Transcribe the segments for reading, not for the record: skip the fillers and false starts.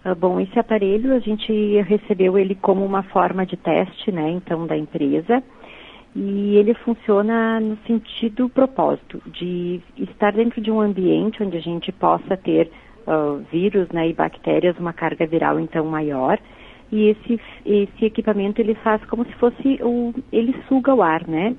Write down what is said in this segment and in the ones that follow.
Bom, esse aparelho a gente recebeu ele como uma forma de teste, né, então, da empresa, e ele funciona no sentido propósito de estar dentro de um ambiente onde a gente possa ter vírus, né, e bactérias, uma carga viral então maior, e esse equipamento ele faz como se fosse ele suga o ar, né,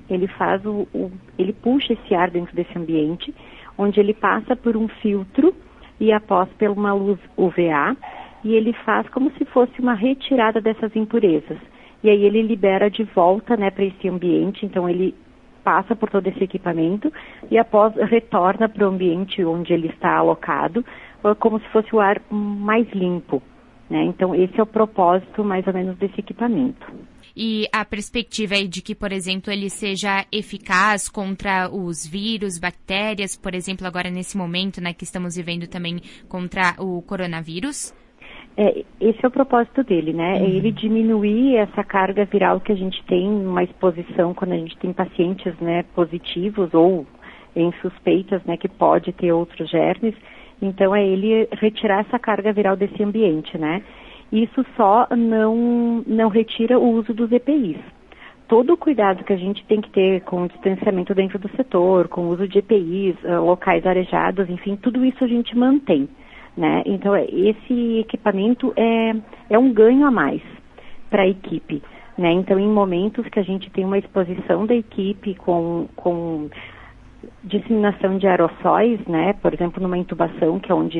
ele puxa esse ar dentro desse ambiente, onde ele passa por um filtro e após por uma luz UVA, e ele faz como se fosse uma retirada dessas impurezas. E aí ele libera de volta, né, para esse ambiente, então ele passa por todo esse equipamento e após retorna para o ambiente onde ele está alocado, como se fosse o ar mais limpo, né? Então esse é o propósito mais ou menos desse equipamento. E a perspectiva é de que, por exemplo, ele seja eficaz contra os vírus, bactérias, por exemplo, agora nesse momento, né, que estamos vivendo também contra o coronavírus? Esse é o propósito dele, né? É ele diminuir essa carga viral que a gente tem, uma exposição quando a gente tem pacientes, né, positivos ou em suspeitas, né, que pode ter outros germes. Então é ele retirar essa carga viral desse ambiente, né? Isso só não retira o uso dos EPIs. Todo o cuidado que a gente tem que ter com o distanciamento dentro do setor, com o uso de EPIs, locais arejados, enfim, tudo isso a gente mantém, né? Então, esse equipamento é um ganho a mais para a equipe, né? Então, em momentos que a gente tem uma exposição da equipe com disseminação de aerossóis, né? Por exemplo, numa intubação, que é onde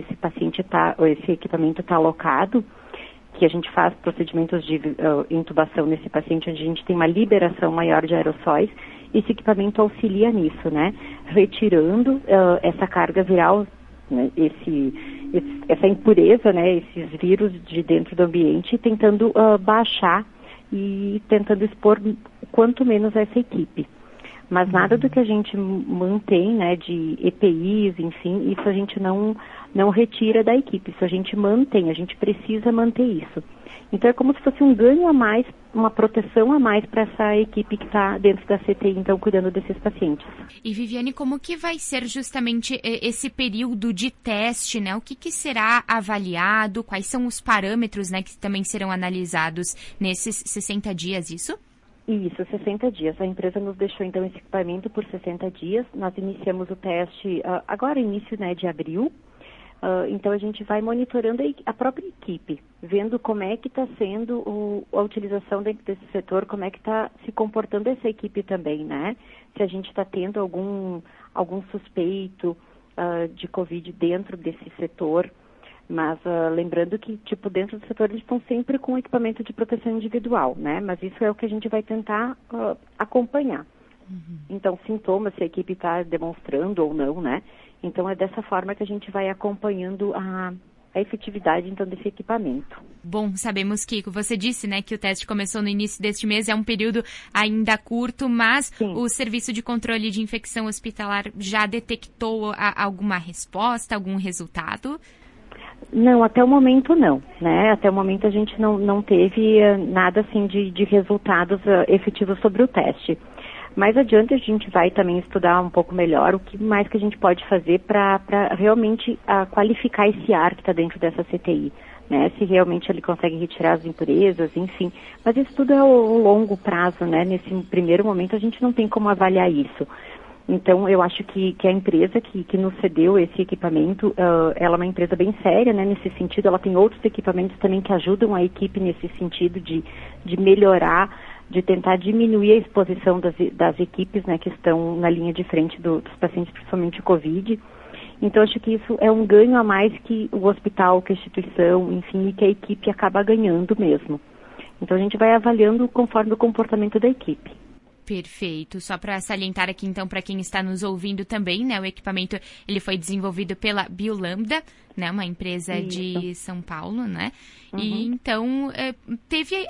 esse equipamento está alocado, que a gente faz procedimentos de intubação nesse paciente, onde a gente tem uma liberação maior de aerossóis, esse equipamento auxilia nisso, né? Retirando essa carga viral, né? Essa impureza, né? Esses vírus de dentro do ambiente, tentando baixar e tentando expor quanto menos essa equipe. Mas nada do que a gente mantém, né, de EPIs, enfim, isso a gente não retira da equipe, isso a gente mantém, a gente precisa manter isso. Então é como se fosse um ganho a mais, uma proteção a mais para essa equipe que está dentro da CTI, então, cuidando desses pacientes. E Viviane, como que vai ser justamente esse período de teste, né? O que será avaliado, quais são os parâmetros, né, que também serão analisados nesses 60 dias, isso? Isso, 60 dias. A empresa nos deixou, então, esse equipamento por 60 dias. Nós iniciamos o teste agora, início, né, de abril. Então, a gente vai monitorando a própria equipe, vendo como é que está sendo a utilização dentro desse setor, como é que está se comportando essa equipe também, né? Se a gente está tendo algum suspeito de Covid dentro desse setor. Mas lembrando que, dentro do setor eles estão sempre com equipamento de proteção individual, né? Mas isso é o que a gente vai tentar acompanhar. Então, sintomas, se a equipe está demonstrando ou não, né? Então, é dessa forma que a gente vai acompanhando a efetividade, então, desse equipamento. Bom, sabemos que você disse, né, que o teste começou no início deste mês, é um período ainda curto, mas sim, o Serviço de Controle de Infecção Hospitalar já detectou alguma resposta, algum resultado? Não, até o momento não, né? Até o momento a gente não teve nada assim de resultados efetivos sobre o teste. Mais adiante a gente vai também estudar um pouco melhor o que mais que a gente pode fazer para realmente qualificar esse ar que está dentro dessa CTI, né? Se realmente ele consegue retirar as impurezas, enfim. Mas isso tudo é o longo prazo, né? Nesse primeiro momento a gente não tem como avaliar isso. Então, eu acho que a empresa que nos cedeu esse equipamento, ela é uma empresa bem séria, né, nesse sentido. Ela tem outros equipamentos também que ajudam a equipe nesse sentido de melhorar, de tentar diminuir a exposição das equipes, né, que estão na linha de frente dos pacientes, principalmente o Covid. Então, acho que isso é um ganho a mais que o hospital, que a instituição, enfim, e que a equipe acaba ganhando mesmo. Então, a gente vai avaliando conforme o comportamento da equipe. Perfeito. Só para salientar aqui, então, para quem está nos ouvindo também, né, o equipamento ele foi desenvolvido pela Biolambda, né, uma empresa Isso. de São Paulo, né? E então teve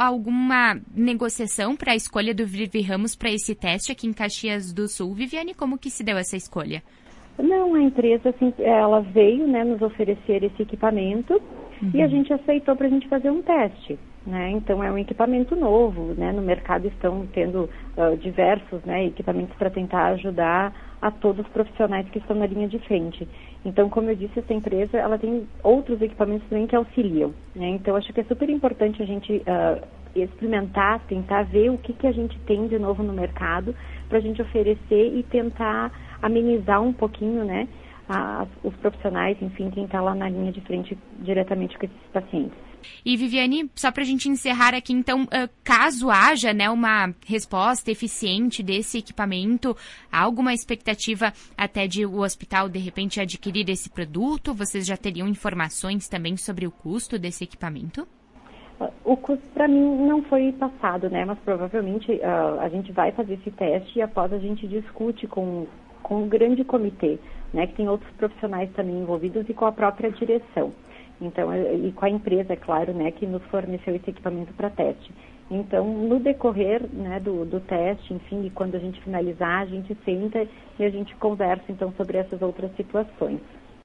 alguma negociação para a escolha do Vivi Ramos para esse teste aqui em Caxias do Sul? Viviane, como que se deu essa escolha? Não, a empresa, assim, ela veio, né, nos oferecer esse equipamento e a gente aceitou para a gente fazer um teste, né? Então, é um equipamento novo, né? No mercado estão tendo diversos, né, equipamentos para tentar ajudar a todos os profissionais que estão na linha de frente. Então, como eu disse, essa empresa, ela tem outros equipamentos também que auxiliam, né? Então, acho que é super importante a gente experimentar, tentar ver o que a gente tem de novo no mercado para a gente oferecer e tentar amenizar um pouquinho, né, os profissionais, enfim, quem está lá na linha de frente diretamente com esses pacientes. E, Viviane, só para a gente encerrar aqui, então, caso haja, né, uma resposta eficiente desse equipamento, há alguma expectativa até de o hospital, de repente, adquirir esse produto? Vocês já teriam informações também sobre o custo desse equipamento? O custo, para mim, não foi passado, né, mas provavelmente a gente vai fazer esse teste e após a gente discute com um grande comitê, né, que tem outros profissionais também envolvidos e com a própria direção. Então, e com a empresa, é claro, né, que nos forneceu esse equipamento para teste. Então, no decorrer, né, do teste, enfim, e quando a gente finalizar, a gente senta e a gente conversa, então, sobre essas outras situações.